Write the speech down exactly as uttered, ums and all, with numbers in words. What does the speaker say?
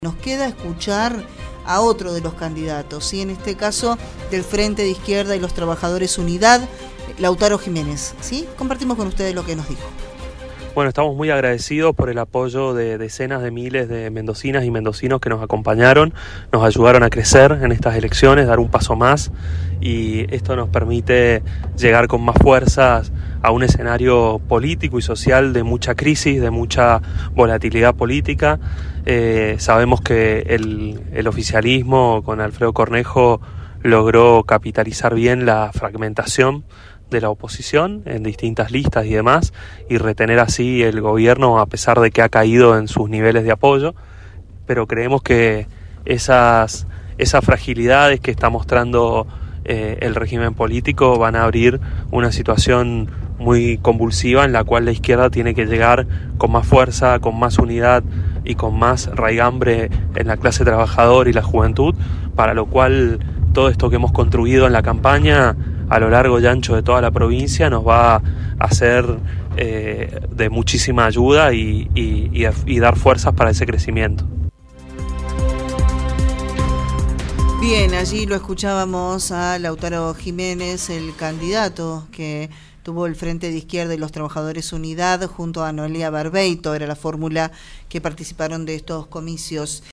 Nos queda escuchar a otro de los candidatos, ¿sí? En este caso del Frente de Izquierda y los Trabajadores Unidad, Lautaro Jiménez, ¿sí? Compartimos con ustedes lo que nos dijo. Bueno, estamos muy agradecidos por el apoyo de decenas de miles de mendocinas y mendocinos que nos acompañaron, nos ayudaron a crecer en estas elecciones, dar un paso más, y esto nos permite llegar con más fuerzas a un escenario político y social de mucha crisis, de mucha volatilidad política. Eh, sabemos que el, el oficialismo con Alfredo Cornejo logró capitalizar bien la fragmentación de la oposición en distintas listas y demás, y retener así el gobierno a pesar de que ha caído en sus niveles de apoyo, pero creemos que esas, esas fragilidades que está mostrando eh, el régimen político van a abrir una situación muy convulsiva en la cual la izquierda tiene que llegar con más fuerza, con más unidad y con más raigambre en la clase trabajadora y la juventud, para lo cual todo esto que hemos construido en la campaña a lo largo y ancho de toda la provincia nos va a ser eh, de muchísima ayuda y, y, y, y dar fuerzas para ese crecimiento. Bien, allí lo escuchábamos a Lautaro Jiménez, el candidato que tuvo el Frente de Izquierda y los Trabajadores Unidad junto a Noelia Barbeito, era la fórmula que participaron de estos comicios.